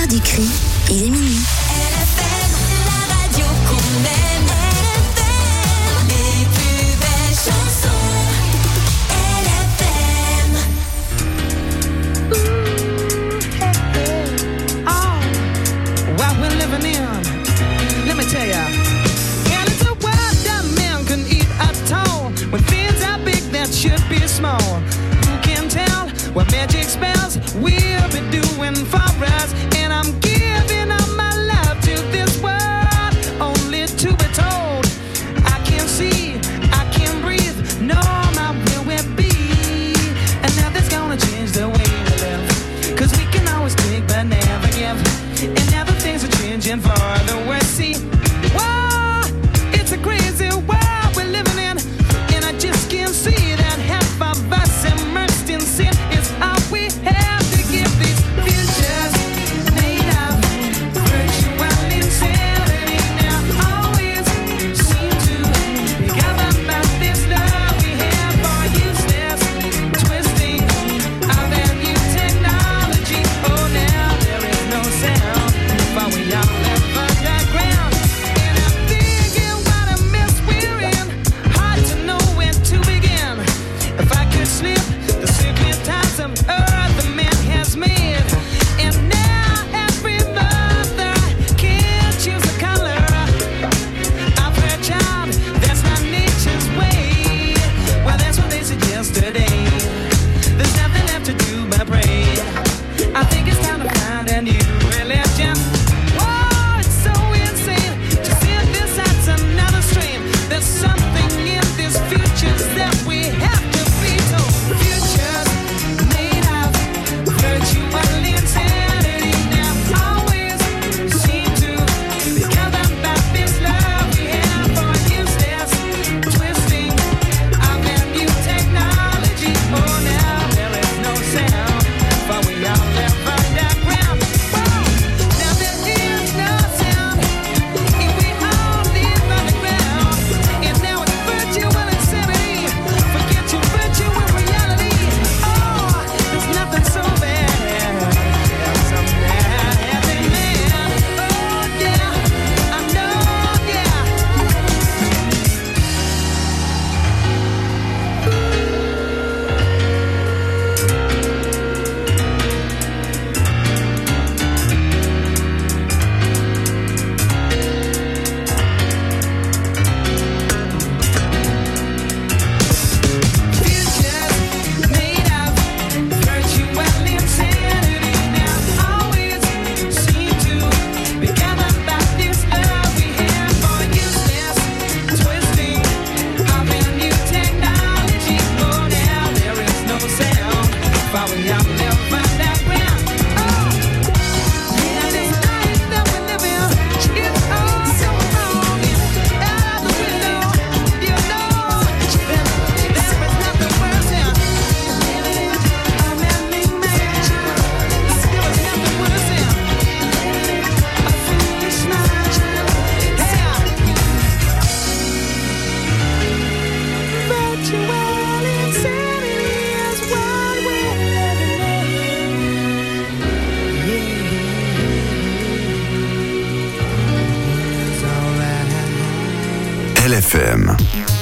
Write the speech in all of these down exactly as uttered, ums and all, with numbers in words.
l'heure du cri, il est minuit. L F M, la radio qu'on aime. L F M, les plus belles chansons. L F M. Ooh, oh, what we're living in. Let me tell ya. And it's a world that man can eat at all. When things are big that should be small. Who can tell what magic spells we'll be doing for us? And I'm giving up my love to this world, only to be told I can't see, I can't breathe, no, my will will be. And nothing's gonna change the way we live, cause we can always take but never give. And now the things are changing for the worse. See, whoa, it's a crazy world we're living in, and I just can't see that half of us immersed in sin is all we have to give these futures made of virtual insanity. Now always seem to be governed by this love we have for useless twisting of that new technology. Oh, now there is no sound, but we all live underground. And I'm thinking what a mess we're in, hard to know where to begin. If I could slip the circling times of earth the man has made, and now every mother can choose the color of her child. That's not nature's way. Well, that's what they said yesterday. There's nothing left to do but pray. I think it's time to find a new religion. Whoa, it's so insane to see this as another strain. There's something in these futures that we have to be told. Futures made of virtual insanity now always seem to be governed by this love we have for useless twisting of that new technology. Oh, now there is no sound, but we all live underground. Whoa, now there is no sound if we all live underground. And now it's virtual insanity. Forget your virtual reality. Oh, there's nothing so bad. Some bad happy man. Oh, yeah, I know, yeah. Futures made of virtual insanity now always seem to be governed by this love we have for useless twisting of a new technology. Oh, now there is no sound, but we all live underground. Oh, yeah, this life that we live in is all so wrong. And out the window, you know that there is nothing worse than living in a man-made mansion. There is nothing worse than a foolish mind. Yeah. Virtual insanity is what we're living in. Yeah. It's alright. L F M.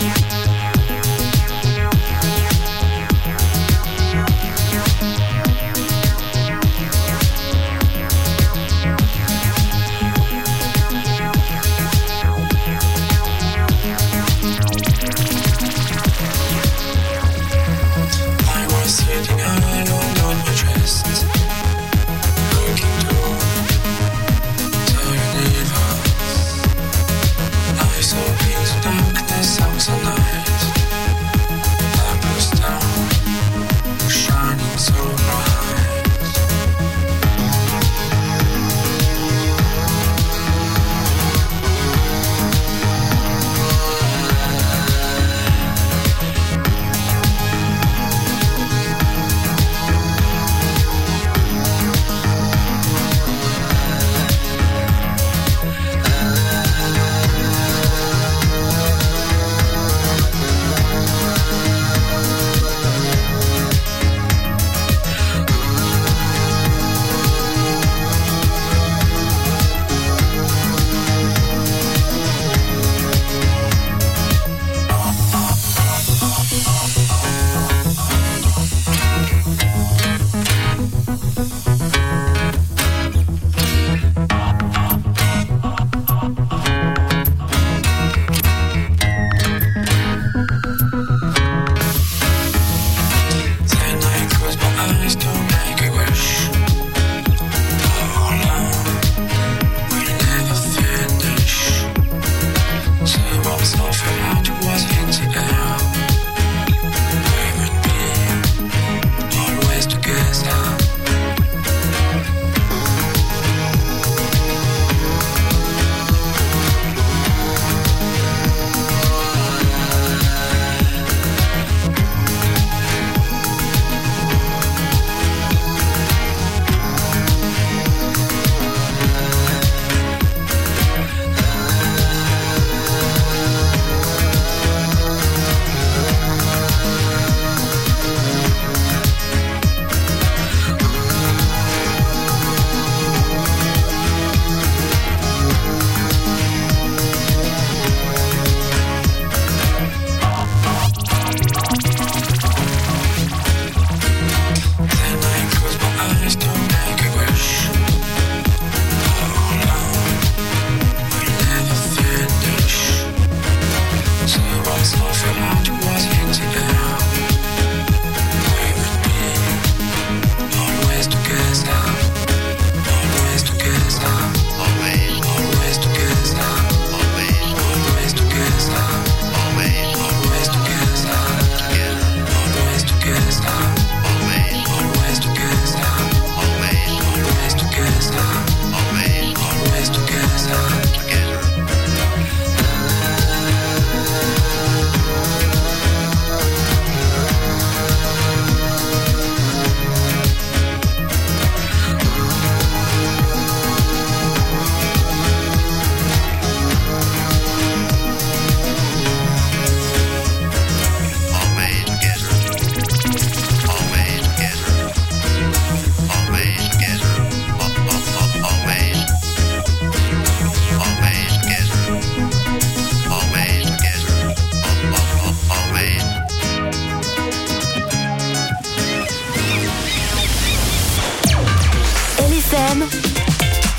I was sitting alone on my chest, looking toward the universe. I saw into darkness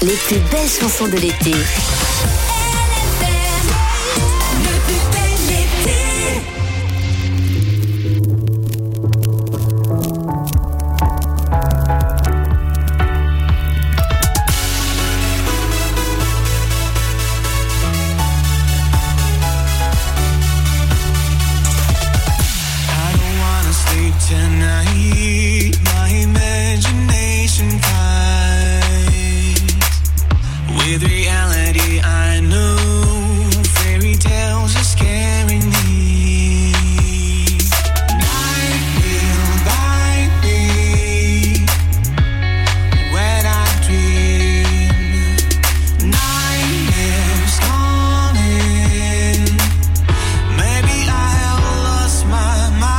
Les plus belles chansons de l'été. Le plus bel été. Tonight, my imagination fights with reality. I know fairy tales are scaring me. Night will bite me when I dream. Nightmares coming. Maybe I lost my mind.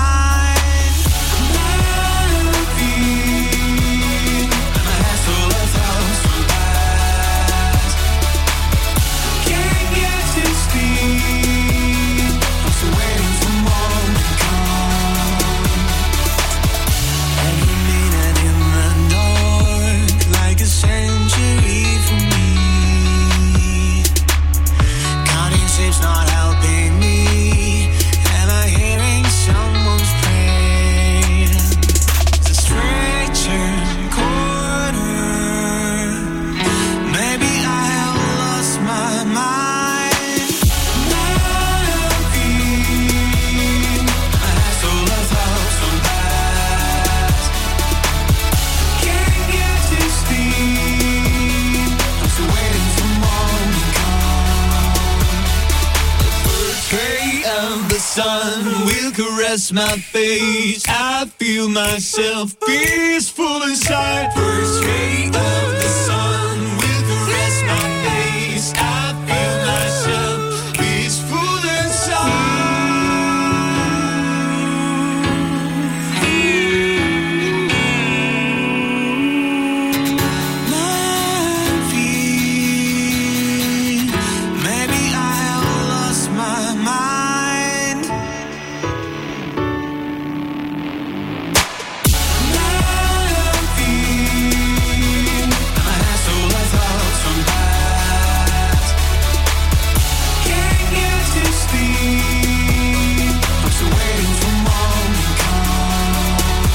Not helping me. Am I hearing someone's prayer? It's a stranger corner. Maybe I have lost my mind. Nothing. I stole a thousand lives. Can't get to sleep. I'm still waiting for morning come. Ray of the sun will caress my face. I feel myself peaceful inside. First ray of the sun will caress my face. I feel myself peaceful inside. Maybe I lost my mind. Nothing. I stole a thousand lives. Can't get to sleep. I'm still waiting for morning come.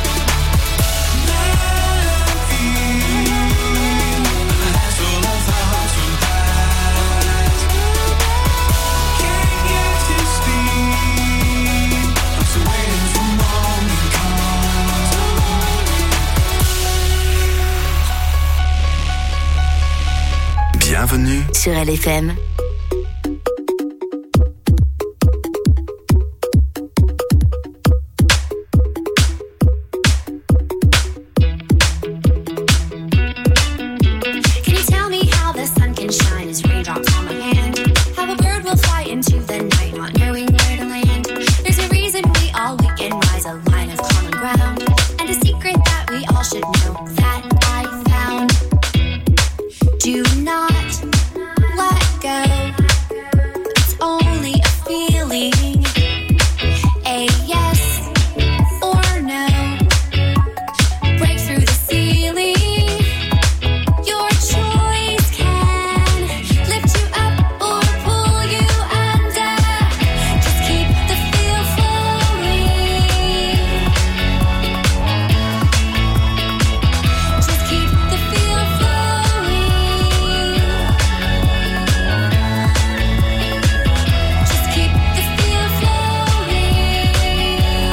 Nothing. I stole a thousand lives. Can't get to sleep. I'm still waiting for morning come. Bienvenue Sur L F M. Can you tell me how the sun can shine as raindrops on my hand? How a bird will fly into the night, not knowing where to land. There's a reason we all wake and rise, a line of common ground, and a secret that we all should know that I found. Do not let go. It's only a feeling. A yes or no. Break through the ceiling. Your choice can lift you up or pull you under. Just keep the feel flowing. Just keep the feel flowing. Just keep the feel flowing.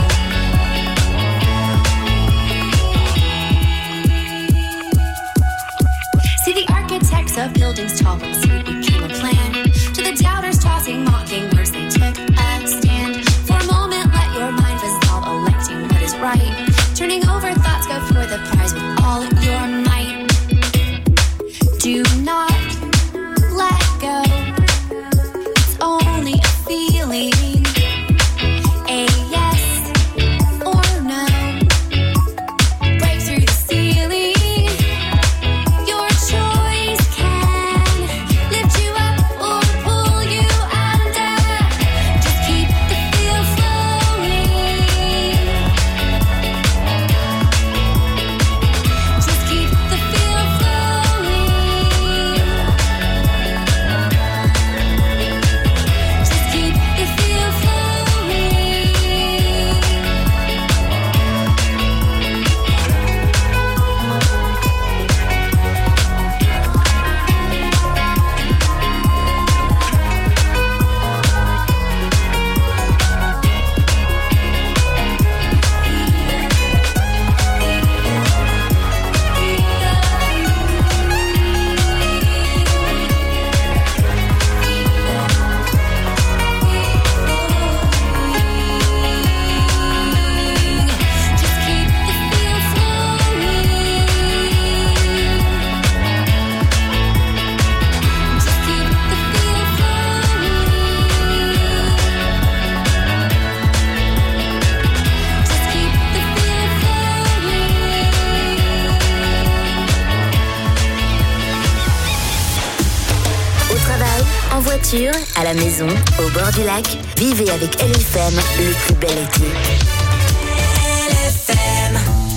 See the architects of buildings tall and sweet became a plan. To the doubters tossing mocking words, they took a stand. For a moment, let your mind resolve, electing what is right. Turning over thoughts, go for the prize with all your might. Do not let go. It's only a feeling. A yes or no. Break through the ceiling. Your choice can lift you up or pull you under. Just keep the feel flowing. voiture, à la maison, au bord du lac, vivez avec L F M le plus bel été. L F M.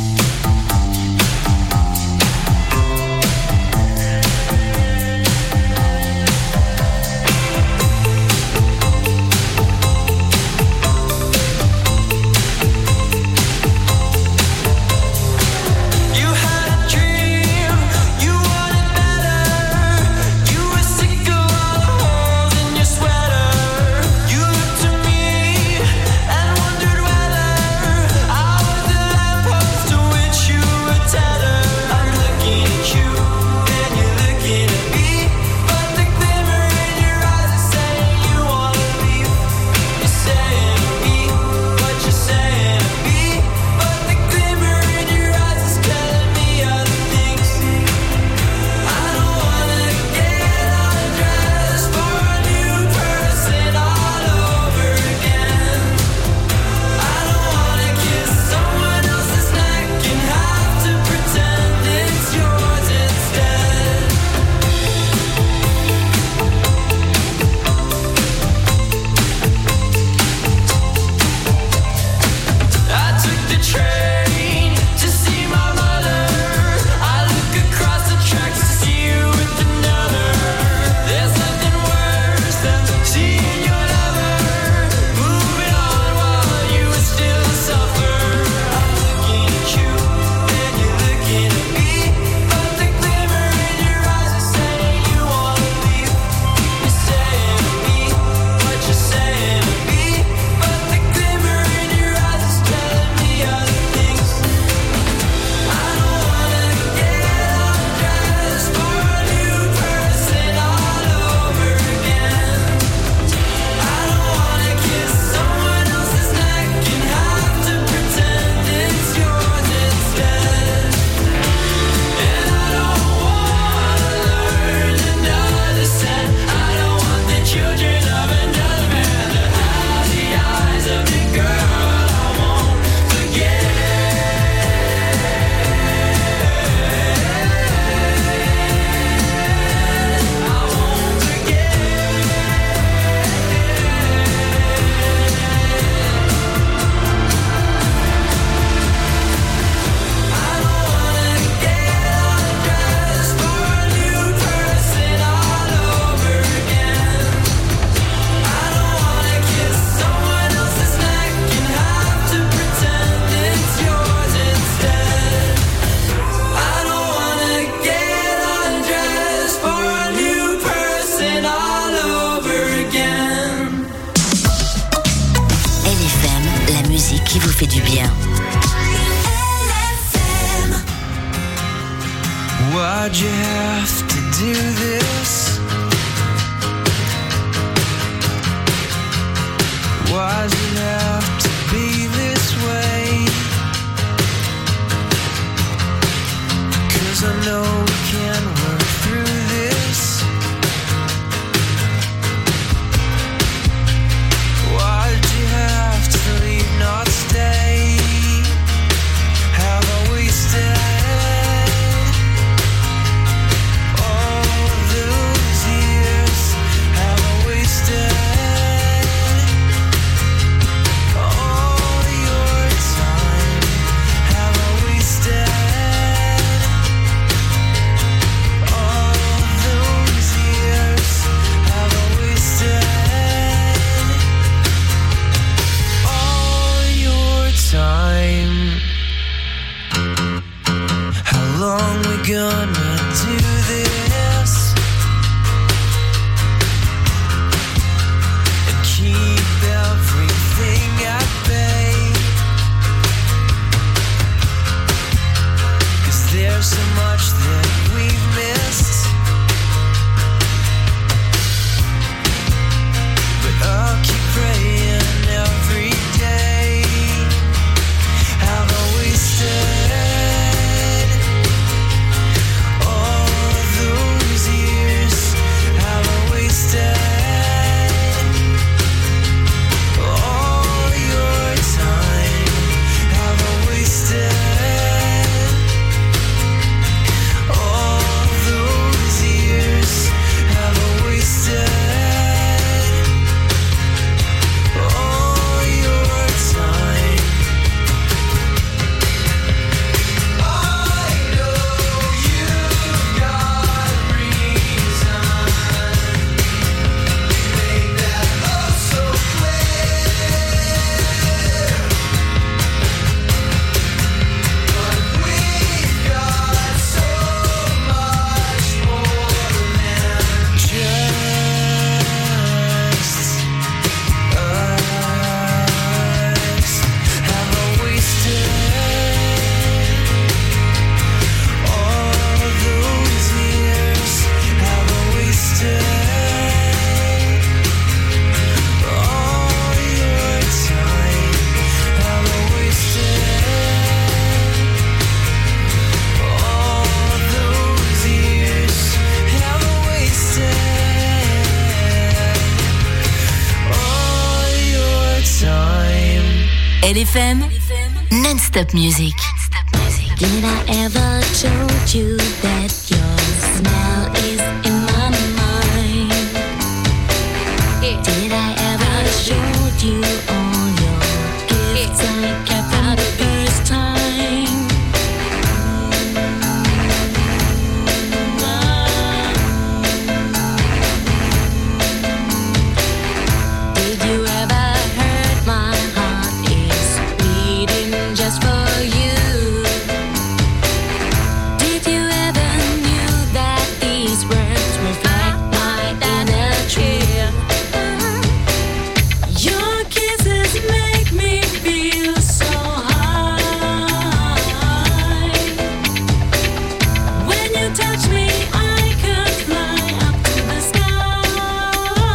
Why'd you have to do this? Why'd it have to be this way? 'Cause I know we can work through this. Why'd you have to leave, not stay? Have I wasted oh L F M, non-stop music. Did I ever told you that your smile is in my mind? Did I ever showed you all your gifts I kept out the first time? Did you ever hurt my heart is beating just for you? Did you ever knew that these words reflect my inner truth? Your kisses make me feel so high. When you touch me, I could fly up to the sky.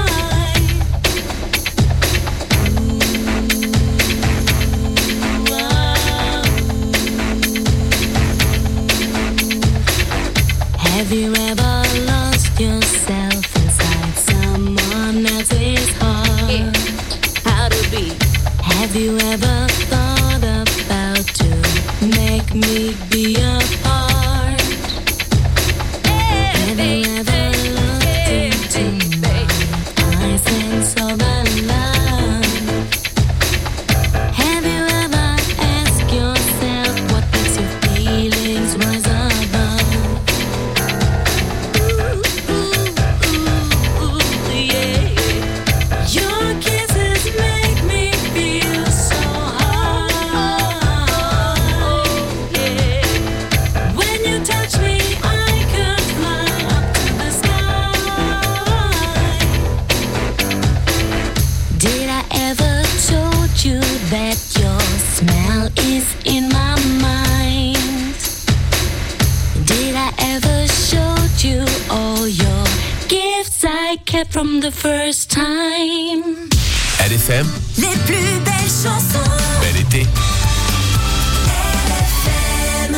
Have you ever lost yourself inside someone else's heart? How to be? Have you ever thought about to make me be a part? Have you ever looked into my eyes and saw the love? Have you ever asked yourself what makes your feelings rise above? Your kisses make me feel so high. When you touch me, I could fly up to the sky. Did I ever told you that your smell is in my mind? Did I ever showed you all your gifts I kept from the first time? L F M, Les plus belles chansons. bel été. L F M.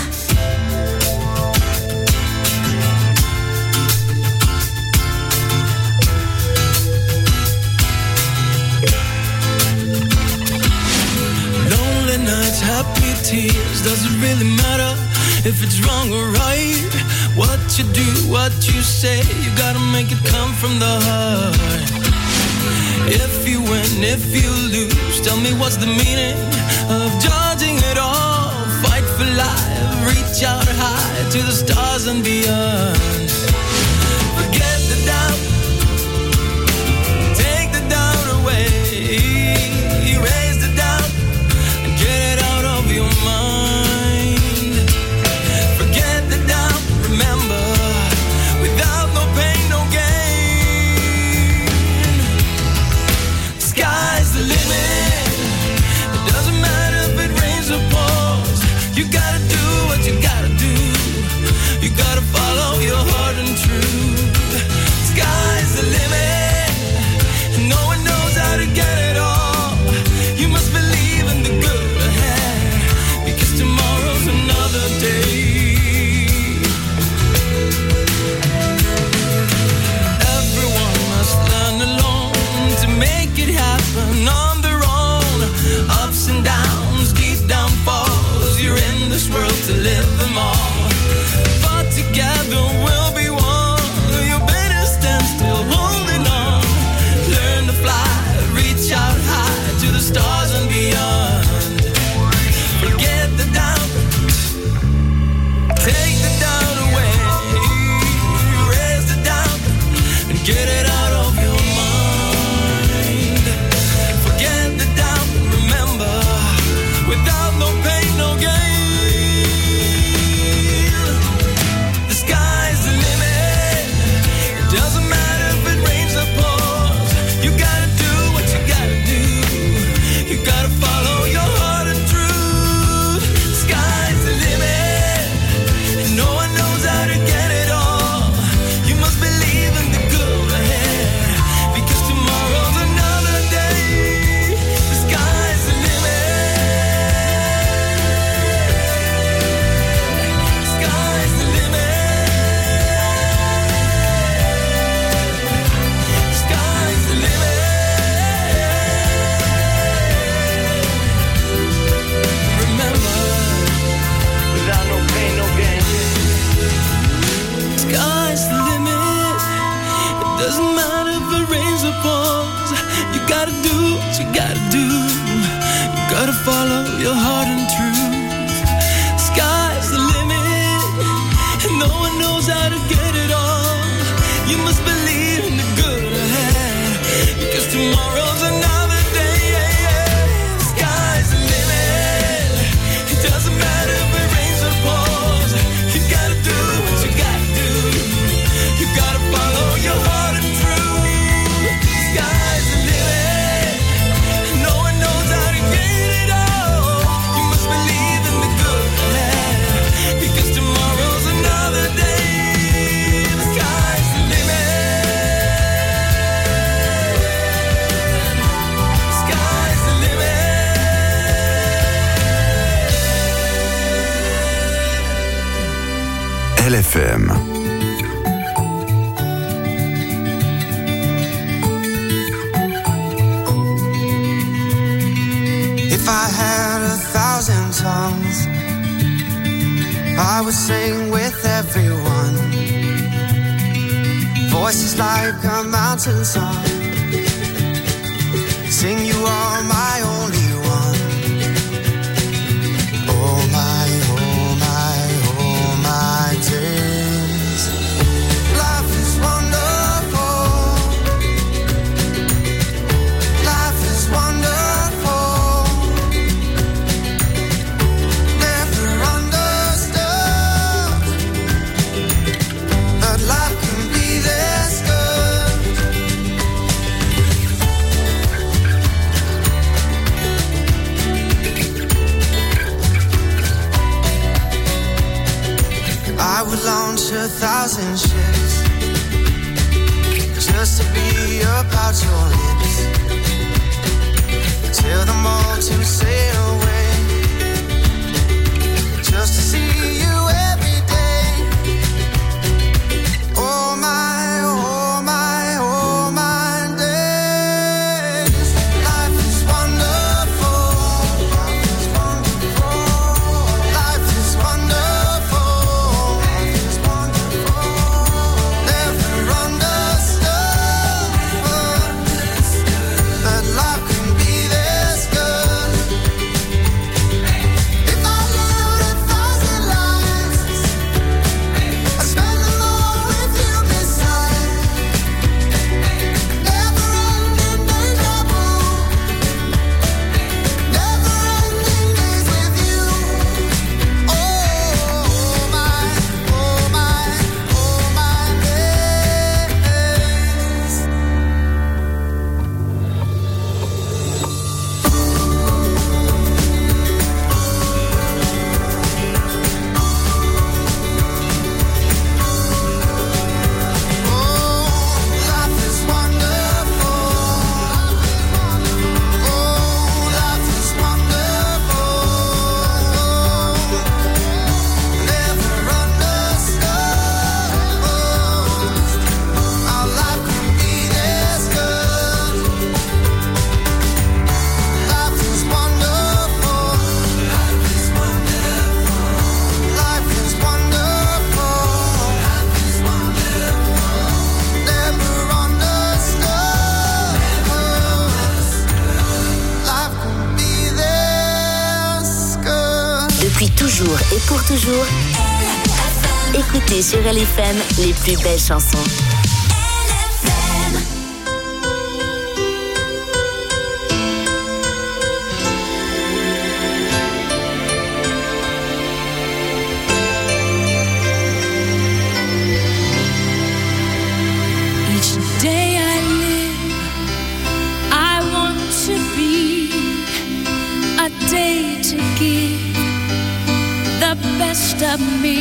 Lonely nights, happy tears, does it really matter if it's wrong or right? What you do, what you say, you gotta make it come from the heart. If you win, if you lose, tell me what's the meaning of judging it all? Fight for life, reach out high to the stars and beyond. Forget the doubt, take the doubt away, erase the doubt and get it out of your mind. Forget the doubt, remember, without no pain, no gain. Sky's the limit, it doesn't matter if it rains or pours. You gotta do what you gotta do, you gotta follow your heart and truth. Sky's the limit, and no one knows how to get it all. You must believe in the good ahead, because tomorrow's another day. Everyone must learn alone to make it happen on their own. Ups and downs, deep downfalls, you're in this follow your heart and truth. Sky's the limit, and no one knows how to get it all. You must believe in the good ahead, because tomorrow's another day. The sky's the limit. It doesn't matter if it rains or pours. You gotta do what you gotta do. You gotta follow your heart and truth. Sky's the limit. No one knows how to get it all. You must believe in the good ahead, because tomorrow's another day. The sky's the limit. Sky's the limit. L F M. If I had a thousand tongues, I would sing with everyone. Voices like a mountain song. Sing, you are my only one. Oh my, oh my, oh my days. Life is wonderful. Life is wonderful. Never understood that life can be this good. I would launch a thousand ships just to be about your lips, tell them all to sail away, just to see you every day. Oh my, oh my, oh my days. Life is wonderful. Life is wonderful. Life is wonderful. Life is wonderful. Never understood that life can be this good. If I lived a thousand lives, I'd spend them all with you beside. Never ending deja vu. Never ending days with you. Oh my, oh my, oh my days. Life is wonderful. Oh, life is wonderful. Never understood how life can be this good. Life is wonderful. Life is wonderful. Life is wonderful. Life is wonderful. Never understood. Life can be this good. Depuis toujours et pour toujours, écoutez sur L F M les plus belles chansons. Each day I live, I want to be a day to give the best of me.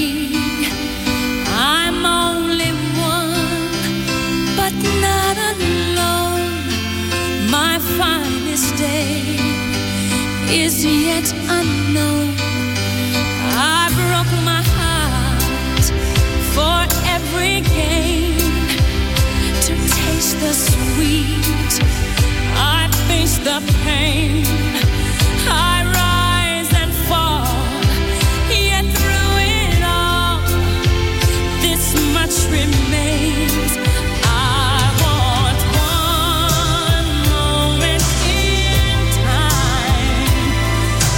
I'm only one, but not alone. My finest day is yet unknown. I broke my heart for every gain, to taste the sweet. I face the pain. I rise and fall, yet through it all, this much remains. I want one moment in time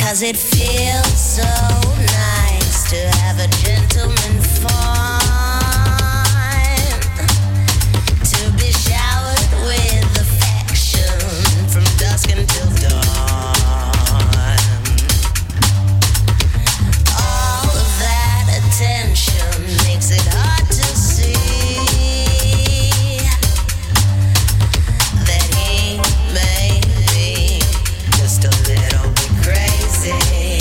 'cause it feels so nice to have a gentleman fun, to be showered with affection from dusk until dawn. All of that attention makes it hard to see that he may be just a little bit crazy.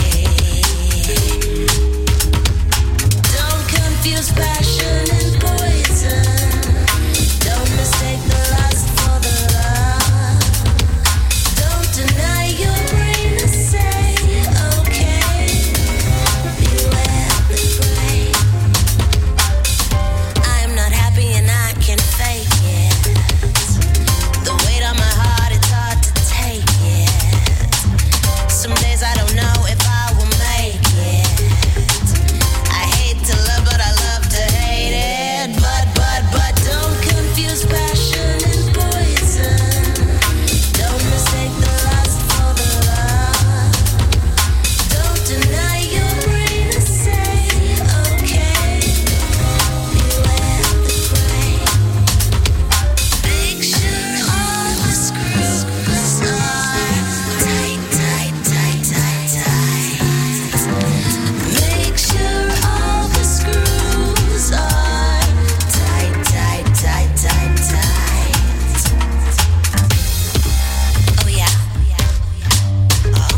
Don't confuse passion and poison. Don't mistake the lust for the love. Don't deny your brain to say, okay, beware the prey. I'm not happy and I can fake it. The weight on my heart, it's hard to take it. Some days I don't know if I will make it. I hate to love, but I love to hate it. But, but, but don't confuse passion and poison. Don't mistake the lust for the love. Don't deny your brain to say, okay, beware the prey. Make sure all the screws are tight, tight, tight, tight, tight. Make sure all the screws are tight, tight, tight, tight, tight. Oh yeah. Oh.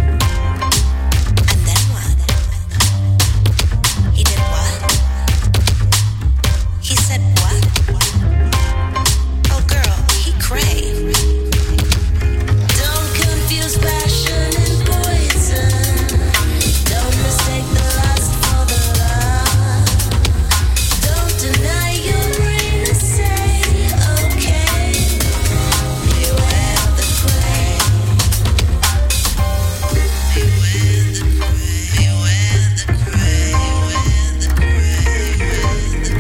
And then what? He did what? He said what? Oh girl, he cray. Don't confuse passion and poison. Don't mistake the lust for the love. Don't deny your brain to say, okay, beware the prey. Beware the prey. Beware the prey. Beware the prey. Beware the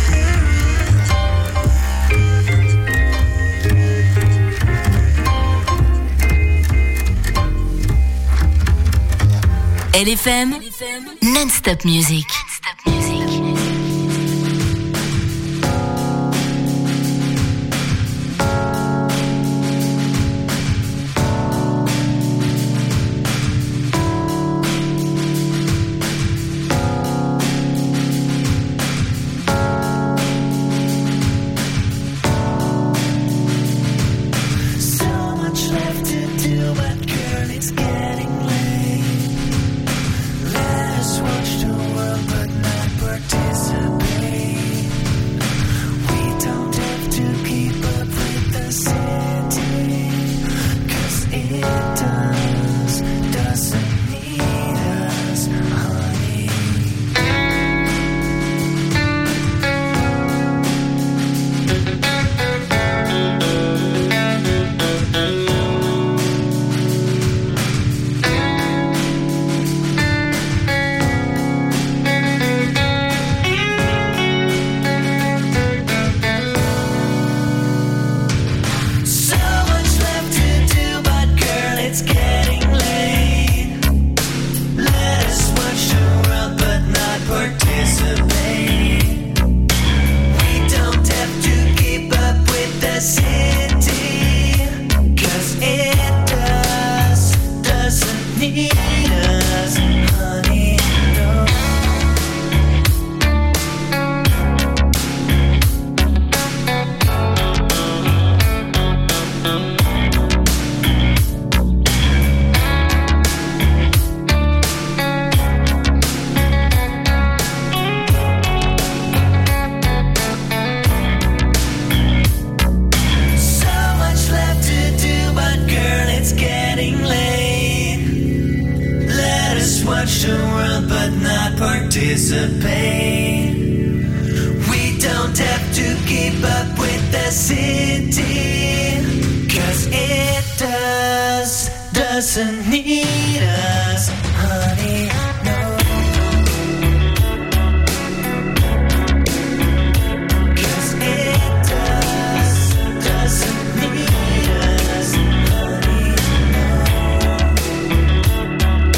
L F M, non-stop music. So much left to do, but girl, it's getting late. Let us watch the world, but not participate. We don't have to keep up with the city, 'cause it does, doesn't need us, honey. So much left to do, but girl, it's getting late. Let us watch the world, but not participate. We don't have to keep up with the city, 'cause it does, doesn't need us, honey, no. So much left to do, but girl, it's getting late. Let us watch the world, but not participate. We don't have to keep up with the city, 'cause it does, doesn't need us, honey, no. 'Cause it does, doesn't need us, honey, no.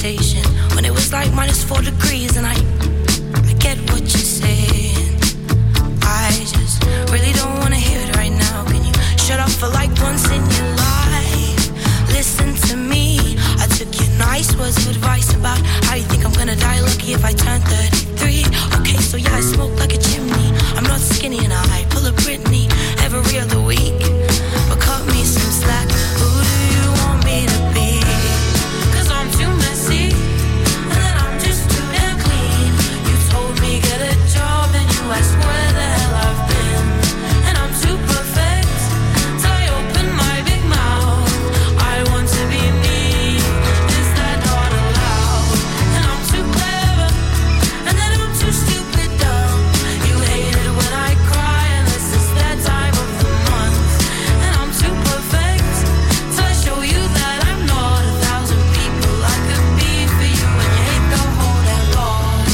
conversation when it was like minus four degrees, and I, I get what you're saying. I just really don't wanna hear it right now. Can you shut up for like once in your life? Listen to me. I took your nice words of advice about how you think I'm gonna die lucky if I turn thirty-three. Okay, so yeah, I smoke like a chimney. I'm not skinny and I pull a Britney every other week. But cut me some slack. Who do you want me to be? 'Cause I'm too messy, and then I'm just too damn clean. You told me get a job, and you asked where the hell I've been. And I'm too perfect, so I open my big mouth. I want to be me. Is that not allowed? And I'm too clever, and then I'm too stupid dumb. You hate it when I cry, and this is that time of the month. And I'm too perfect, so I show you that I'm not a thousand people I could be for you. And you hate the whole damn lot.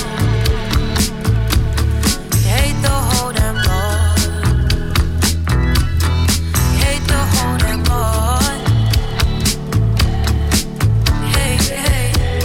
You hate the whole damn lot. You hate the whole damn lot. Hey, hey.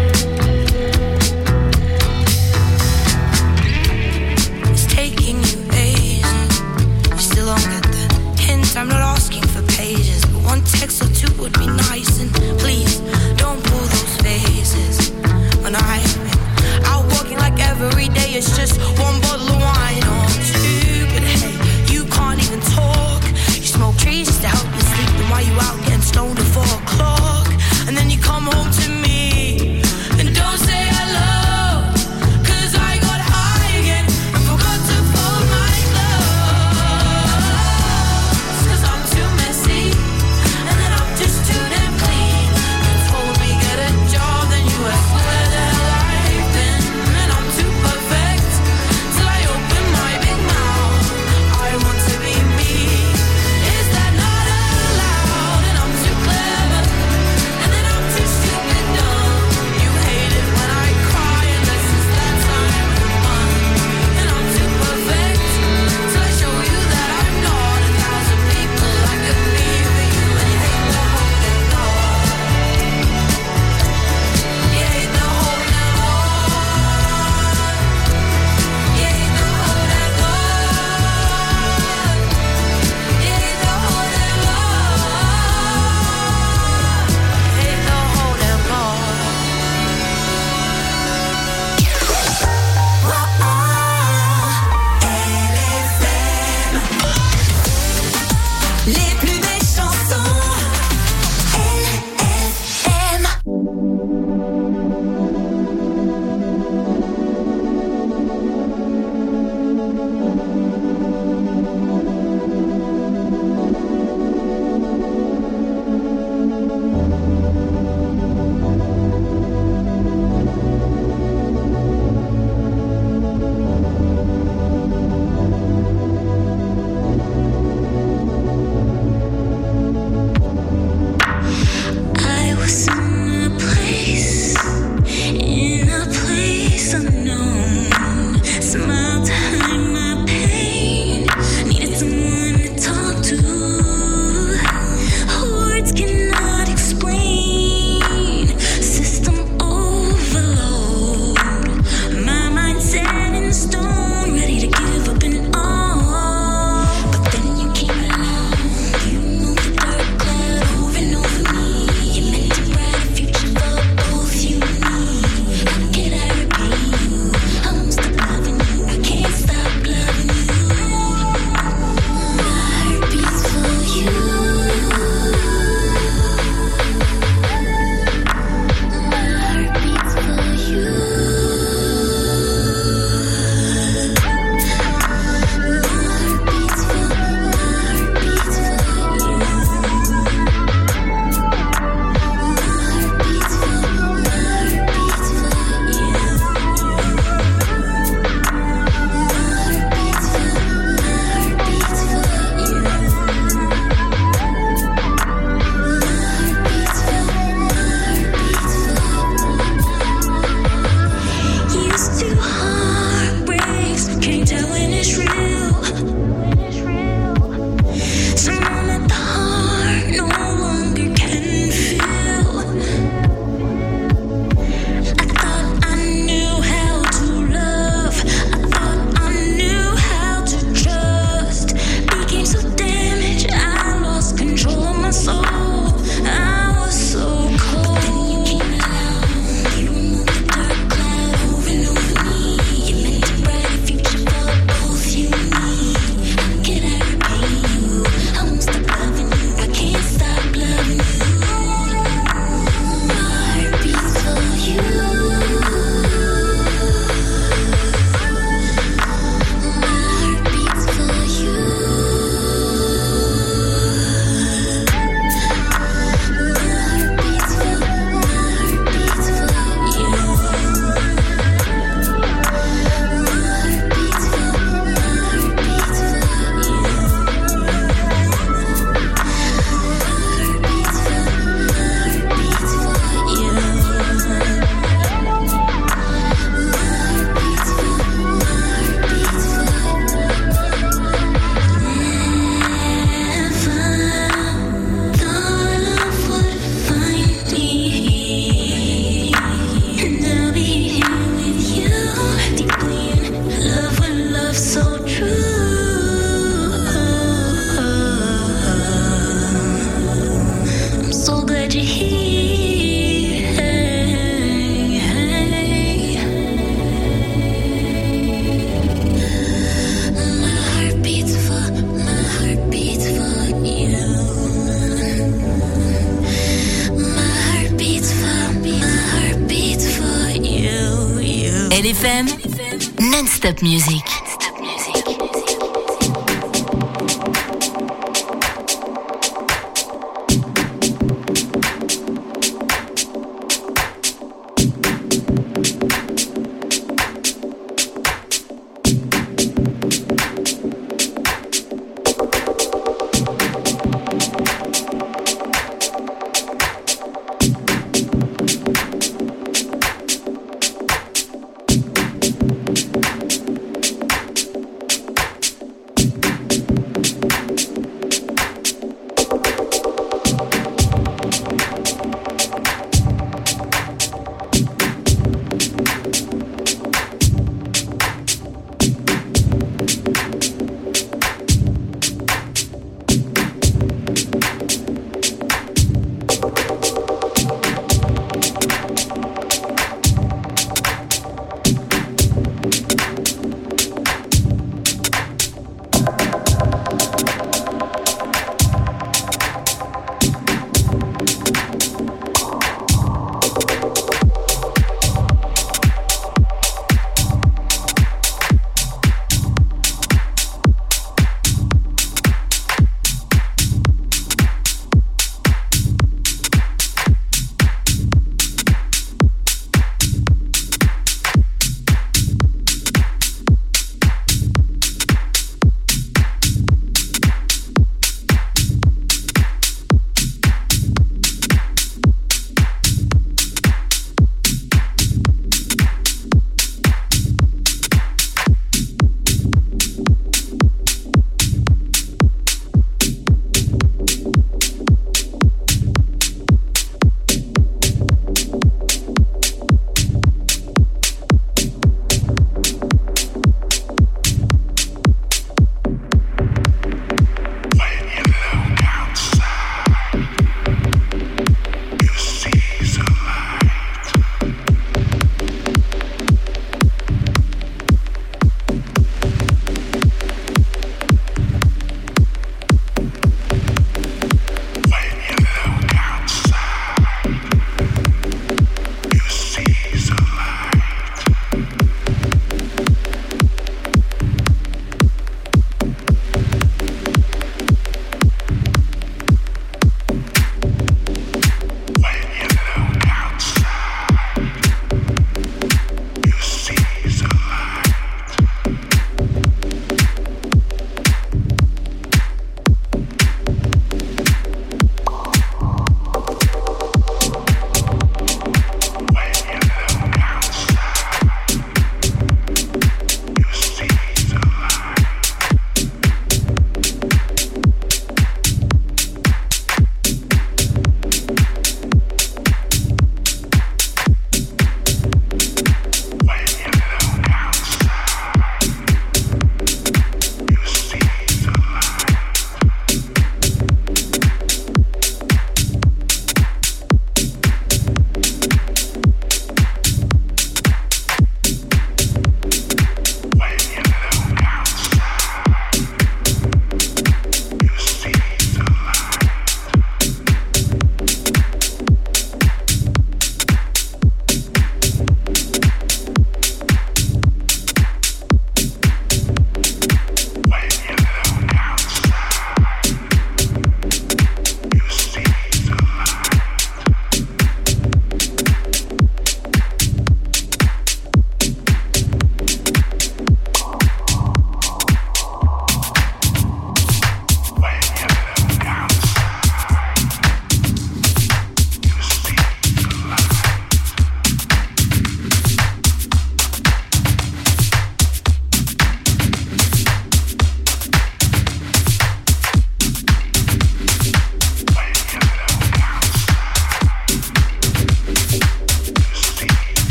It's taking you ages. You still don't get the hint. I'm not asking for pages, but one text or two would be nice. And please don't pull those faces when I'm out walking like every day. It's just one bottle of wine or two. But hey, you can't even talk. You smoke trees just to help you sleep. And while you out getting stoned at four o'clock, and then you come home to me and don't say hello. 'Cause I got high again and forgot to fold my clothes. 'Cause I'm too messy, and then I'm just too damn clean. You told me get a job, then you asked where the hell I've been. And I'm too perfect, till I open my big mouth. I want to be me. Is that not allowed? And I'm too clever, and then I'm too stupid dumb. You hate it when I cry, and this is that time of the month. And I'm too perfect, till I show you that I'm not a thousand people I could be for you. And you hate the whole damn lot. You hate the whole damn lot. You hate the whole damn lot. You hate the whole damn lot. You hate the whole damn lot. Les plus belles chansons. L F M. I was in a place L F M, non-stop music.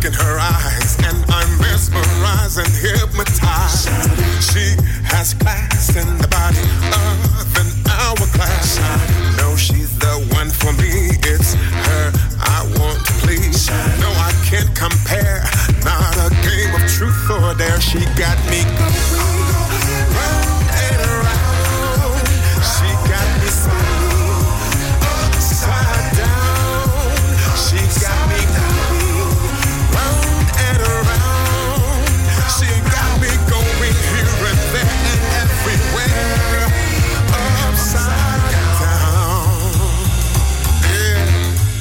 in her eyes, and I'm mesmerized and hypnotized. She has class and the body of an hourglass. I know she's the one for me. It's her I want to please. No, I can't compare. Not a game of truth or dare. She got me going round and around. She got me spinning upside down. She got me going round and around. She got me going here and there and everywhere upside down. Yeah.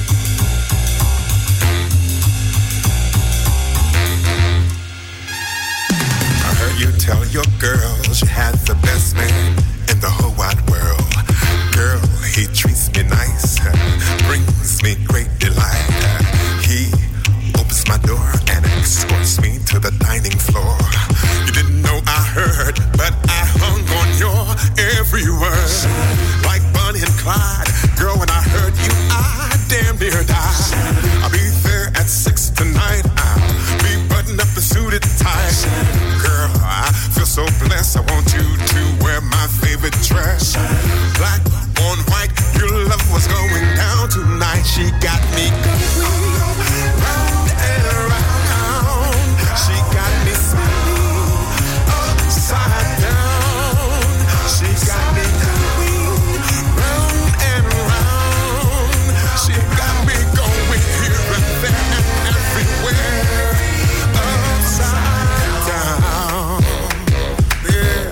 I heard you tell your girl she had the best man in the whole wide world. Girl, he treats me nice, brings me great delight. He opens my door and escorts me to the dining floor. You didn't know I heard, but I hung on your every word. Like Bonnie and Clyde, girl, when I heard you, I damn near died. I'll be there at six tonight. I'll be buttoned up and suited tight. Girl, I feel so blessed. I want you to wear my favorite dress. Black on white, your love was going down tonight. She got me going round and around. She got me spinning upside down. She got me going round and around. She got me going here and there and everywhere upside down. Yeah.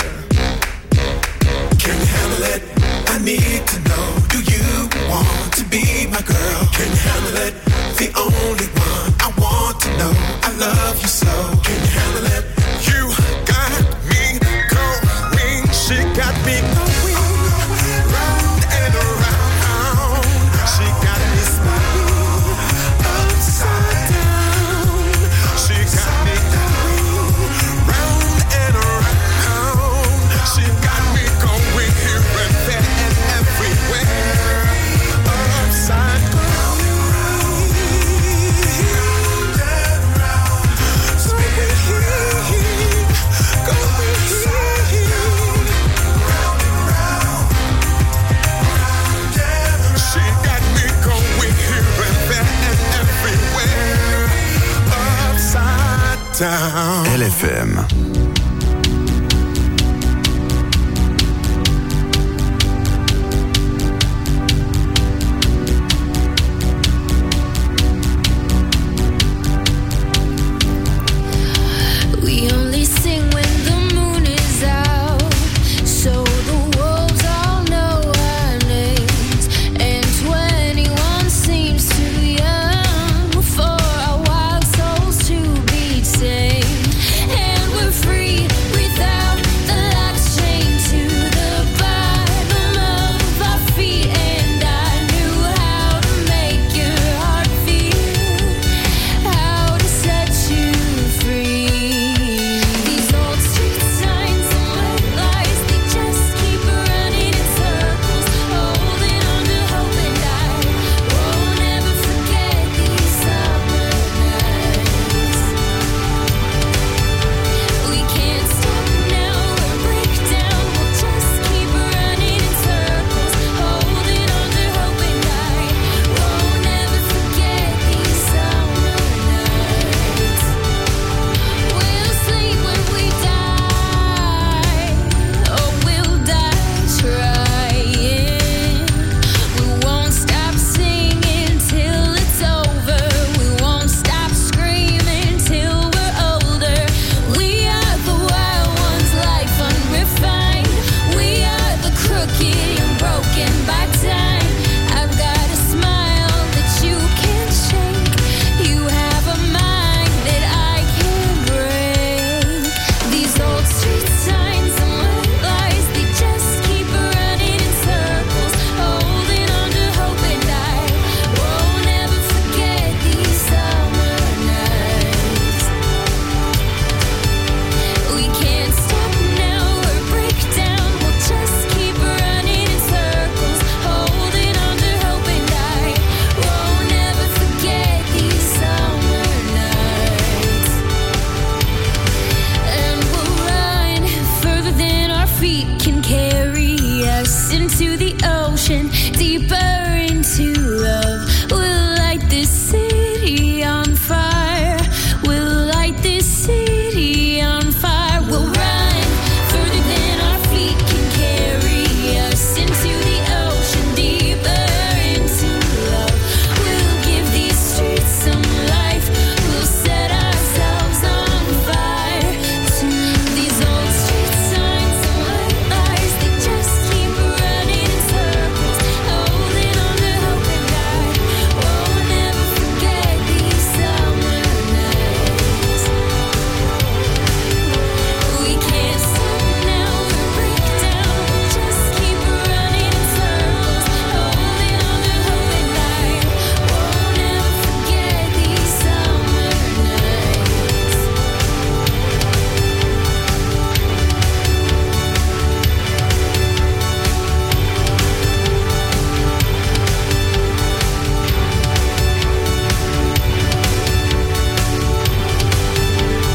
Can you handle it? I need to know, do you want to be my girl? Can you handle it? The only one I want to know. I love you so. Can you handle it? You got me going. She got me going round and around. She got me spinning upside down. She got me going round and around. She got me going here and there and everywhere upside down. L F M.